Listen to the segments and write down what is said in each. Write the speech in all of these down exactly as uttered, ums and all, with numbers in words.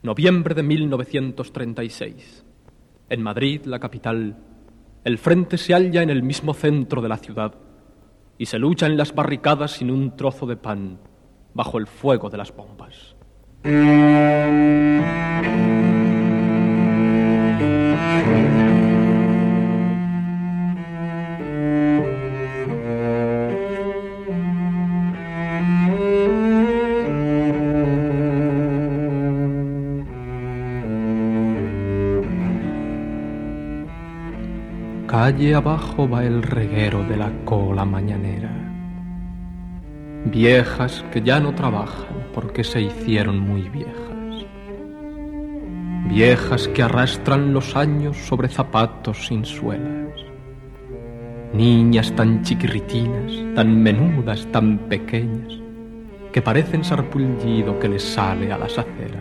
Noviembre de mil novecientos treinta y seis. En Madrid, la capital, el frente se halla en el mismo centro de la ciudad y se lucha en las barricadas sin un trozo de pan bajo el fuego de las bombas. Calle abajo va el reguero de la cola mañanera. Viejas que ya no trabajan porque se hicieron muy viejas. Viejas que arrastran los años sobre zapatos sin suelas. Niñas tan chiquirritinas, tan menudas, tan pequeñas, que parecen sarpullido que les sale a las aceras.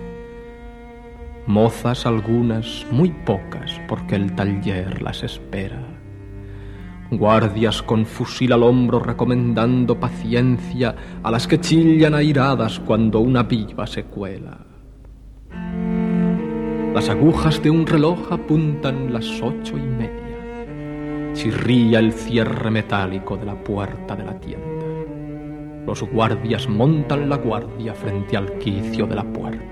Mozas algunas, muy pocas, porque el taller las espera. Guardias con fusil al hombro recomendando paciencia a las que chillan airadas cuando una viva se cuela. Las agujas de un reloj apuntan las ocho y media. Chirría el cierre metálico de la puerta de la tienda. Los guardias montan la guardia frente al quicio de la puerta.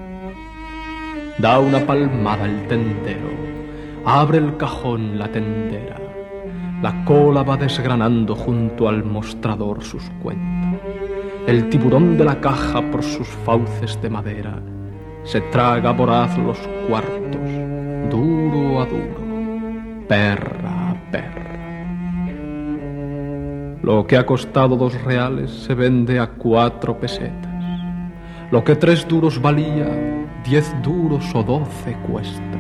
Da una palmada el tendero, abre el cajón la tendera. La cola va desgranando junto al mostrador sus cuentas. El tiburón de la caja por sus fauces de madera se traga voraz los cuartos, duro a duro, perra a perra. Lo que ha costado dos reales se vende a cuatro pesetas. Lo que tres duros valía, diez duros o doce cuesta.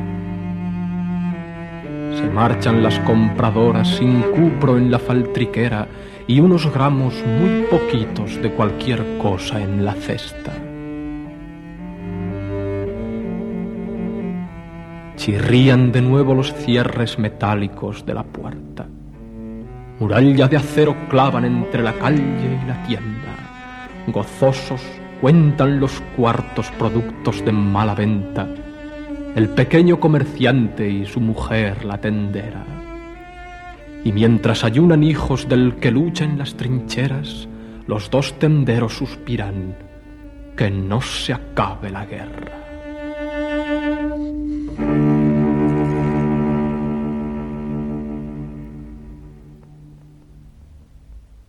Se marchan las compradoras sin cupro en la faltriquera y unos gramos muy poquitos de cualquier cosa en la cesta. Chirrían de nuevo los cierres metálicos de la puerta. Muralla de acero clavan entre la calle y la tienda. Gozosos cuentan los cuartos productos de mala venta, el pequeño comerciante y su mujer la tendera. Y mientras ayunan hijos del que lucha en las trincheras, los dos tenderos suspiran: que no se acabe la guerra.